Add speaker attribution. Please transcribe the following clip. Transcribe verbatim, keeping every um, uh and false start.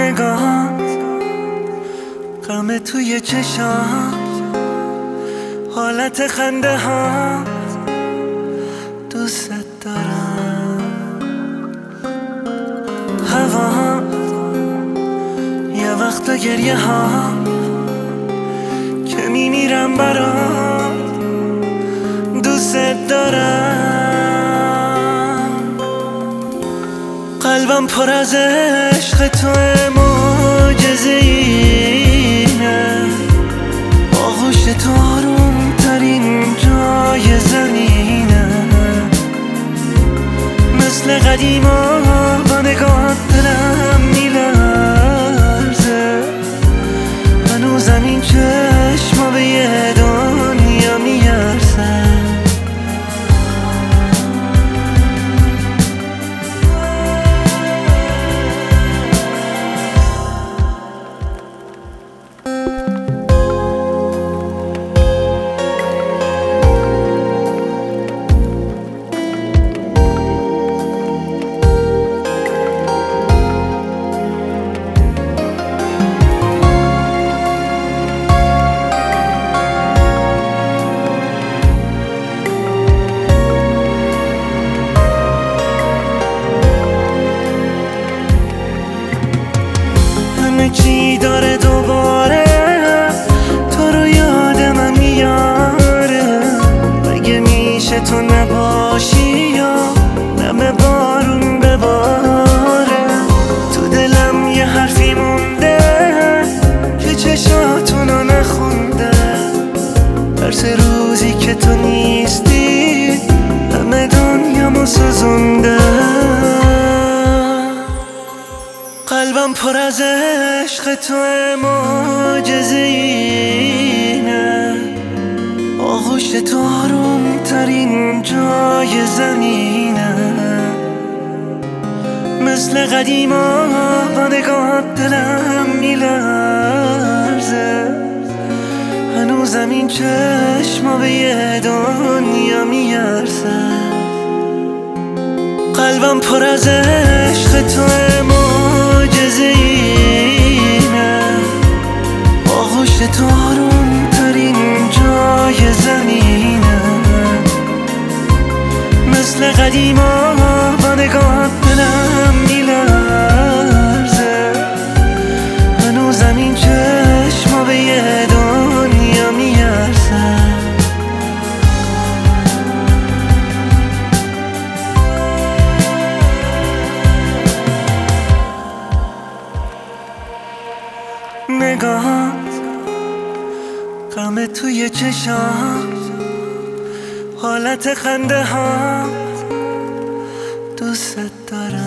Speaker 1: نگاهات، غم توی چشات، حالت خنده هات، دوست دارم. هوا یه وقتا گریه ها که میمیرم برات، دوست دارم. قلبم پر از عشق تو معجزه‌ینه، آغوش تو آروم ترین جای زمینه. مثل قدیما با نگاهت دلم میلرزه، هنوزم این چشما به یه دنیا میارزه. چی داره دوباره تو رو یاد من میاره، مگه میشه تو نباشی یا نم بارون بباره. تو دلم یه حرفی مونده که چشاتونو نخونده، درس روزی که تو نیستی همه دنیامو سوزونده. قلبم پر از عشق تو معجزه‌ینه، آغوش تو آروم ترین جای زمینه. مثل قدیما با نگاهت دلم میلرزه، هنوزم این چشما به یه دنیا میارزه. قلبم پر از عشق تو معجزه‌ینه، آغوش تو آروم ترین جای زمینه. مثل قدیما با نگاهت دلم میلرزه، هنوزم این چشما به یه دنیا میارزه. نگاهات، غم توی چشات، حالت خنده هات، دوست دارم.